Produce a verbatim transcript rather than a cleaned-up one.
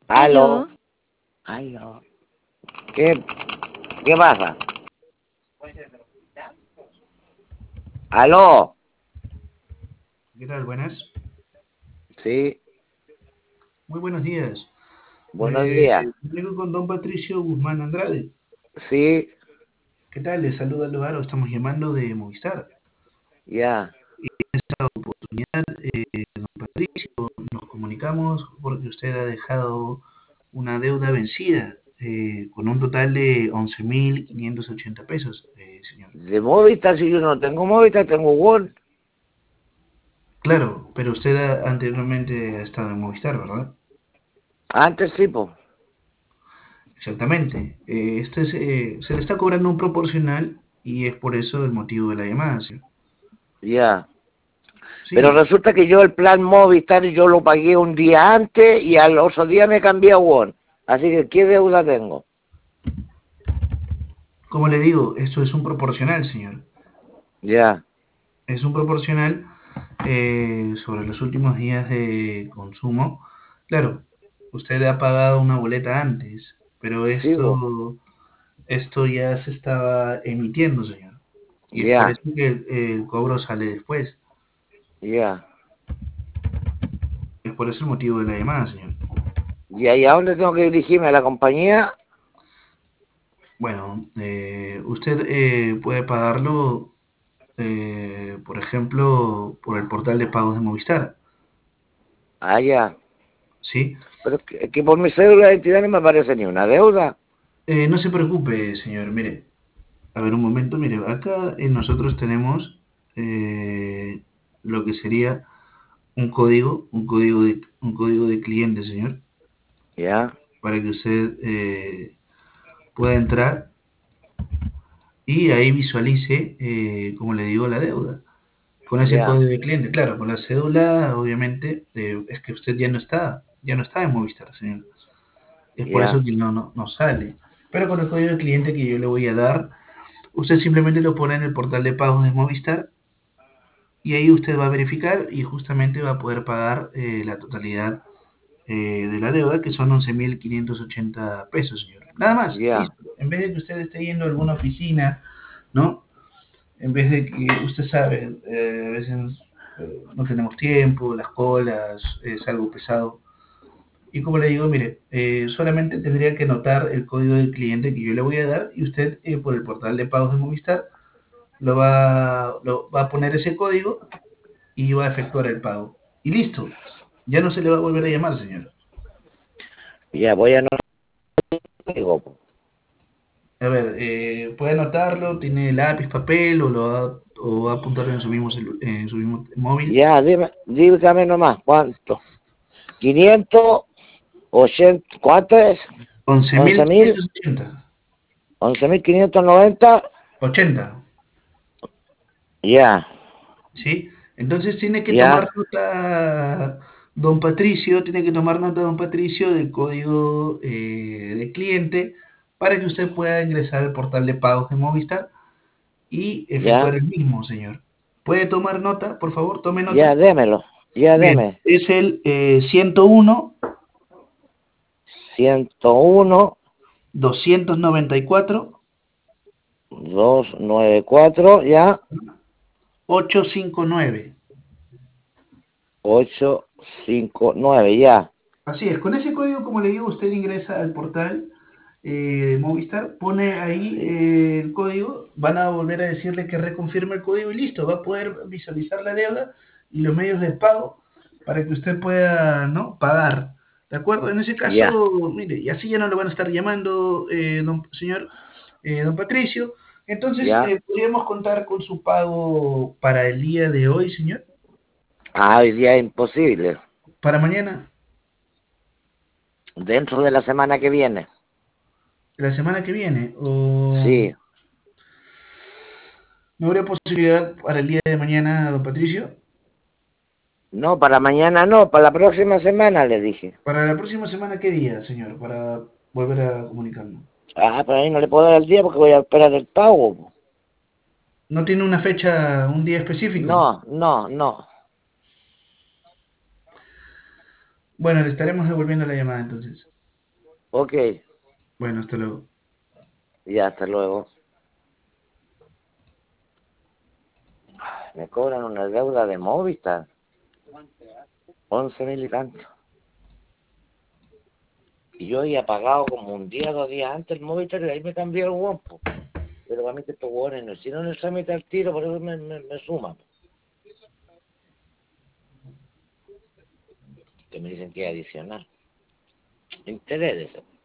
Aló, Aló, aló. ¿Qué, qué pasa? Aló, ¿Qué tal? Buenas. sí, Muy buenos días. buenos Me días. comunico con don Patricio Guzmán Andrade. Sí, ¿Qué tal? Le saluda Alvaro. Estamos llamando de Movistar. ya. Eh, don Patricio, nos comunicamos porque usted ha dejado una deuda vencida eh, con un total de once mil quinientos ochenta pesos, eh, señor. De Movistar, si yo no tengo Movistar, tengo Word. Claro, pero usted ha- anteriormente ha estado en Movistar, ¿verdad? Antes sí, pues. Exactamente. Eh, este es, eh, se le está cobrando un proporcional y es por eso el motivo de la llamada, señor. Ya. Pero Sí. resulta que yo el plan Movistar yo lo pagué un día antes y al otro día me cambié a Word. Así que, ¿qué deuda tengo? Como le digo, esto es un proporcional, señor. Ya, Es un proporcional eh, sobre los últimos días de consumo. Claro, usted ha pagado una boleta antes, pero sigo. esto, esto ya se estaba emitiendo, señor. Y es por Ya, eso que el, el cobro sale después. ya. Es por eso el motivo de la llamada, señor. ¿Y ahí a dónde tengo que dirigirme? ¿A la compañía? Bueno, eh, usted eh, puede pagarlo, eh, por ejemplo, por el portal de pagos de Movistar, Ah, ya. ¿sí? Pero es que, es que por mi cédula de identidad no me aparece ni una deuda. Eh, no se preocupe, señor. Mire, a ver un momento, mire, acá eh, nosotros tenemos eh, lo que sería un código, un código de, un código de cliente, señor, Ya, para que usted eh, pueda entrar y ahí visualice, eh, como le digo, la deuda. Con ese ya, código de cliente, claro, con la cédula, obviamente, eh, es que usted ya no está, ya no está en Movistar, señor. Es por eso ya. que no, no, no sale. Pero con el código de cliente que yo le voy a dar, usted simplemente lo pone en el portal de pagos de Movistar y ahí usted va a verificar y justamente va a poder pagar eh, la totalidad eh, de la deuda, que son once mil quinientos ochenta pesos, señor. Nada más, Ya, listo. En vez de que usted esté yendo a alguna oficina, ¿no? En vez de que usted sabe, eh, a veces eh, no tenemos tiempo, las colas, es algo pesado. Y como le digo, mire, eh, solamente tendría que anotar el código del cliente que yo le voy a dar y usted eh, por el portal de pagos de Movistar lo va, lo va a poner ese código y va a efectuar el pago. Y listo, ya no se le va a volver a llamar, señor. ya voy a no digo, po. A ver, eh, puede anotarlo, tiene lápiz, papel o lo va, o va a apuntarlo en su mismo, celu- en su mismo móvil. Ya, dime, dígame nomás, ¿cuánto? Quinientos ochenta, ¿cuánto es? once mil Once mil, quinientos ochenta. once mil quinientos noventa. ochenta, Ya, ¿sí? Entonces tiene que tomar ya, nota, don Patricio, tiene que tomar nota, don Patricio, del código eh, de cliente para que usted pueda ingresar al portal de pagos de Movistar y efectuar ya, el mismo, señor. ¿Puede tomar nota? Por favor, tome ya, nota. démelo, ya, Bien, deme. es el eh, ciento uno, Ciento uno, doscientos noventa y cuatro, dos, nueve, cuatro, ya, ochocientos cincuenta y nueve. ocho, cinco, nueve, ya, Así es, con ese código, como le digo, usted ingresa al portal eh, de Movistar, pone ahí sí, eh, el código, van a volver a decirle que reconfirme el código y listo, va a poder visualizar la deuda y los medios de pago para que usted pueda, ¿no?, pagar. ¿De acuerdo? En ese ya, caso, mire, y así ya no lo van a estar llamando, eh, don, señor eh, don Patricio. Entonces, ya. eh, podríamos contar con su pago para el día de hoy, señor, Ah, hoy día es imposible. para mañana, Dentro de la semana que viene. la semana que viene, o Sí. ¿no habría posibilidad para el día de mañana, don Patricio? No, para mañana no, para la próxima semana le dije. Para la próxima semana, ¿qué día, señor? Para volver a comunicarnos. Ah, pero ahí no le puedo dar el día porque voy a esperar el pago, po. ¿No tiene una fecha, un día específico? No, no, no. Bueno, le estaremos devolviendo la llamada entonces. Ok, Bueno, hasta luego. ya, hasta luego. Me cobran una deuda de Movistar, once mil y tanto. Y yo había pagado como un día, dos días antes el Movistar y ahí me cambié el guapo. Pero para mí que estos hueones no hicieron el trámite al tiro, por eso me, me, me suman. Que me dicen que es adicional. Interés de eso.